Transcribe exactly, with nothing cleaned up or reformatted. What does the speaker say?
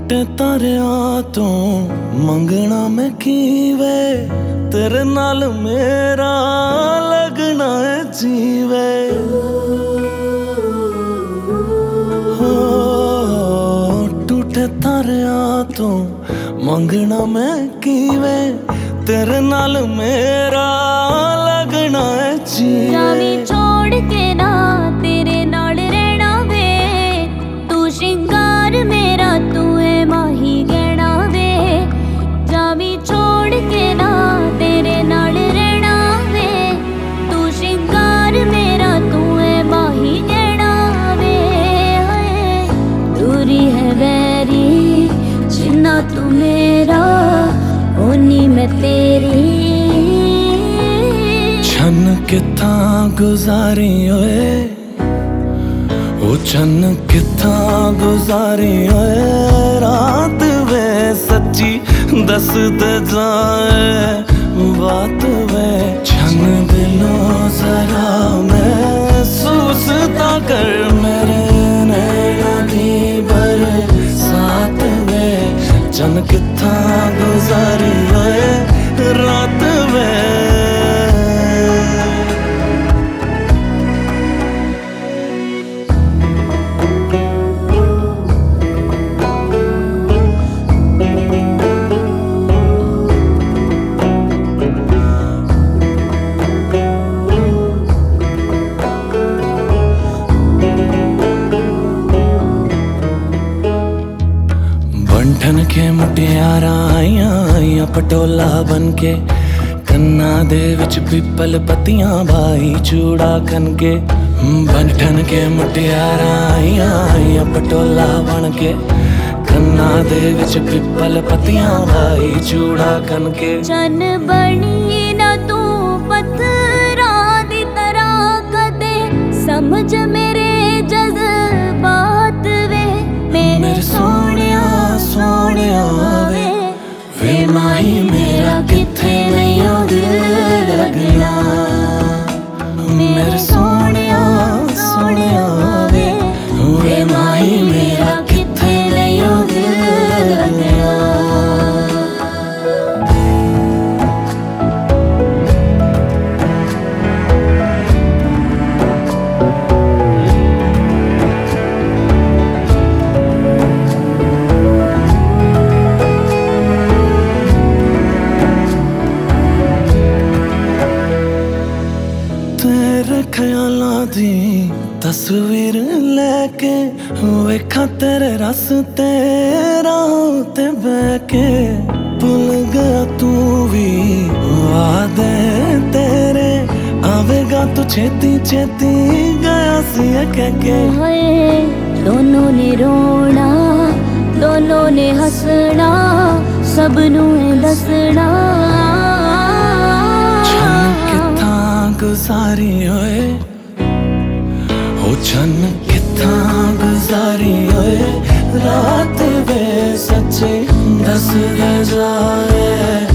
टूटे तारियां तो मंगना मैं कीवे, तेरे नाल मेरा लगना है जीवे। हो टूटे तारियां तो मंगना मैं कीवे, तेरे नाल मेरा लगना है जीवे। छोड़ के ना तेरे नाल रहना वे, तू श्रृंगार मेरा तू है माही गहना वे। जावी छोड़ के ना तेरे नाल रहना वे, तू श्रृंगार मेरा तू है माही गहना वे। दूरी है वैरी जिन्ना तू मेरा, ओनी मैं तेरी। छन किथा गुजारी ओए, ओ छन किथा गुजारी ओए, रात वे सच्ची दस दे जाए बात वे। छन दिलों जरा महसूस ता कर मेरे नैना दी बरसात वे। छन किथा गुजारी ओए रात वे। बंठन के मुटियारा आइया आइया पटोला बनके, कन्ना दे विच पिपल पत्तियां भाई चूड़ा कनके। बंठन के मुटियारा आइया आइया पटोला बनके, कन्ना दे विच पिपल पत्तियां भाई चूड़ा कनके। चन बनी ना तू पत्थरां दी तरह कदे, समझ मेरे जज्बात वे। मेरे सोनिया सोनिया वे, वे माही मेरा किथे नहीं दिल लगना। मेरे सोनिया सोनिया वे, वे माही मेरा किथे नहीं दिल लगना। तेरे ख्यालां दी तस्वीर लेके, वेखा तेरे रस्ते राह ते बैके। भुल गया तू भी वादे तेरे, आवेगा तू छेती छेती गया सी कहके। दोनों ने रोना दोनों ने हंसना, सबनू दसना। गुजारी ओए, ओ छन किथा गुजारी ओए, रात वे सच्चे दस दे जाए।